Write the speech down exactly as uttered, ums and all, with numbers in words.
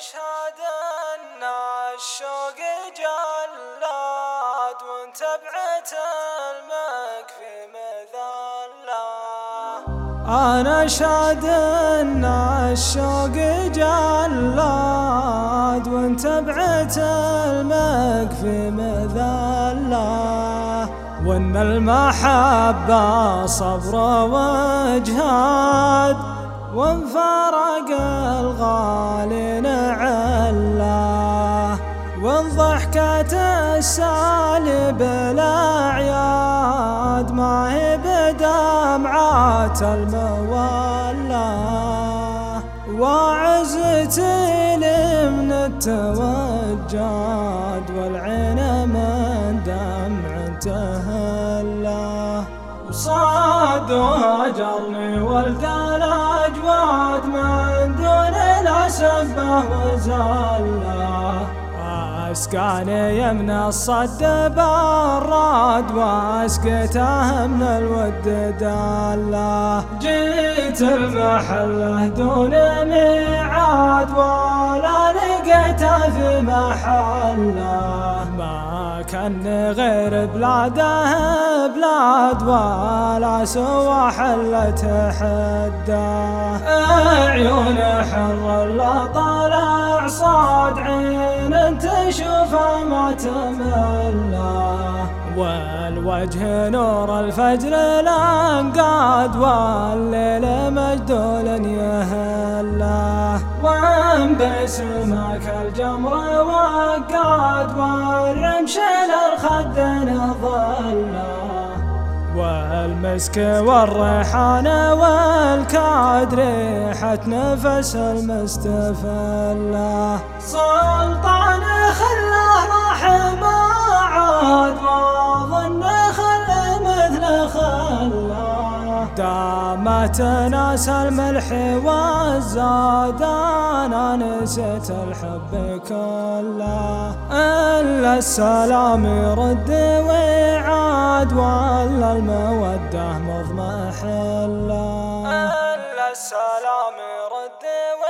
أشهد أن الشوق جلاد وانت بعت المكفي مذلة. أنا أشهد أن الشوق جلاد وانت بعت المكفي مذلة، وان المحبة صبر واجهاد، وان فارق الغالي نعله، وان ضحكة السالب الأعياد ما هي بدمعات المولى، وعزتي لي من التوجد والعين من دمع تهلى، وصاد وهجرني والقى الأجواد من دون لا سبه وزله، أسقاني يمن الصد براد وأسقته من الود داله، جيت المحله دون ميعاد ولا لقيته في محله، ما كان غير بلاده بلاد ولا سوى حلة حده، عيون حر لا طالع صاد عين تشوفه ما تمله، والوجه نور الفجر الانقاد والليل مجدول يهله، وان بسمك الجمر وقاد والرمش للخد نظله، والمسك والريحان والكاد ريحة نفس المستفلة، سلطان خله راح ما عاد وظن خله مثل خله، دامت ناس الملح والزاد انا نسيت الحب كله، الا السلام يرد ويعاد ولا المودة مضمحله، الا السلام يرد